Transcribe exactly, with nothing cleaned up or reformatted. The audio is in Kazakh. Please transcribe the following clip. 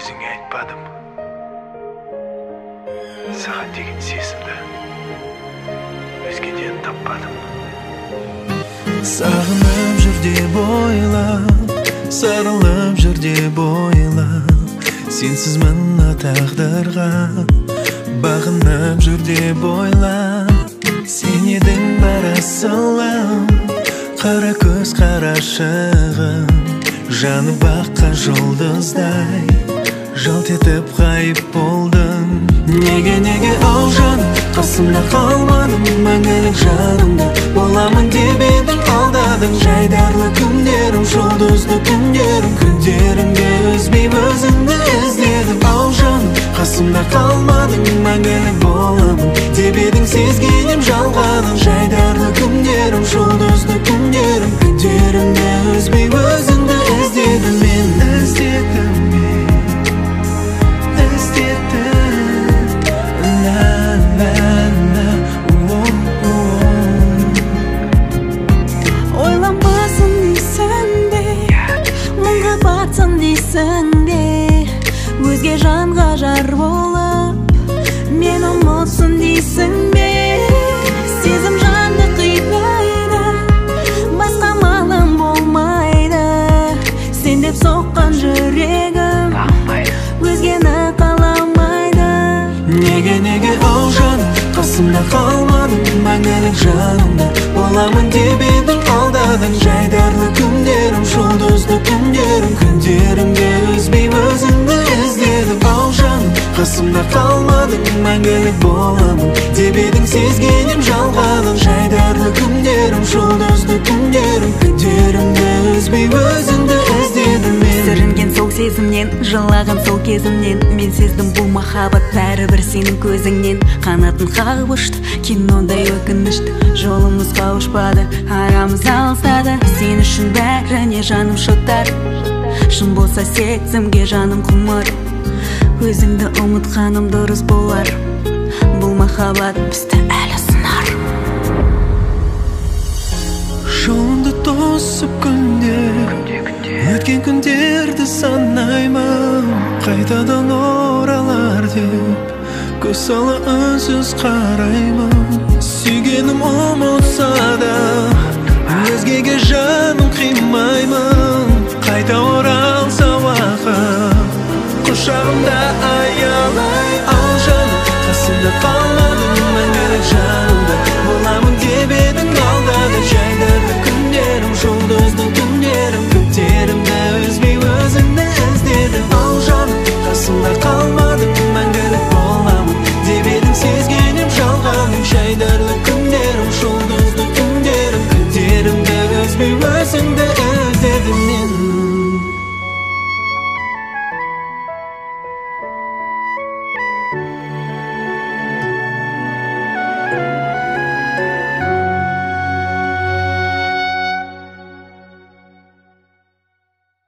Өзіңе айтпадым, саған деген сезімді өзгеден таппадым. Сағынып жүр деп ойлап, сарылып жүр деп ойлап, сенсіз мына тағдырға бағынып жүр деп ойлап, сен едің бар асылым, қара көз қарашығым, жаны баққан жұлдыздай жалт етіп ғайып болдың. Неге, неге ау жаным, қасымда қалмадың, мәңгілік жанымда боламын деп едің, алдадың. Жайдарлы күндерім, жұлдызды күндерім, күндерімде үзбей өзіңді іздедім. Ау жаным, қасымда қалмадың, мәңгілік боламын деп едің, сезгенім жалғаның. Жайдарлы күндерім, жұлдызды күндерім, күндерімде үзбей өзіңді іздедім. Мен іздедім, мен іздедім, на на на, ойланбасын дейсің бе, мұңға батсын дейсің бе, өзге жанға жар болып мен ұмытсын дейсің бе. Сезім жанды қинайды, басқа малым болмайды, сен деп соққан жүрегім өзгені қаламайды. Неге, неге ау жаным, қасымда қалмадың, мәңгілік жанымда боламын деп едің, алдадың. Жайдарлы күндерім, жұлдызды күндерім, күндерімде үзбей өзіңді іздедім. Ау жаным, қасымда қалмадың, мәңгілік боламын деп едің, сезгенім жалғаның. Жайдарлы күндерім, жұлдызды күндерім, күндерімде үзбей өзіңді іздедім. Мен сүрінген сол сезімнен, жылаған сол кезімнен, мен сездім бұл махаббат бәрібір сенің көзіңнен. Қанатын қағып ұшты, кинодай өкінішті, жолымыз қауышпады, арамыз алыстады. Сен үшін бәріне жаным шоттар, шын болса сезімге жаным құмар. Өзіңді ұмытқаным дұрыс болар, бұл махаббат бізді әлі сынар. жолымды тосып күндер, өткен күндерді санаймын, қайтадан оралар деп көз сала үнсіз қараймын. Сүйгенім ұмытса да өзгеге жаным қимаймын, қайта оралса уақыт құшағымда аялай. Ау жаным, қасымда қалмадың, мәңгілік жаным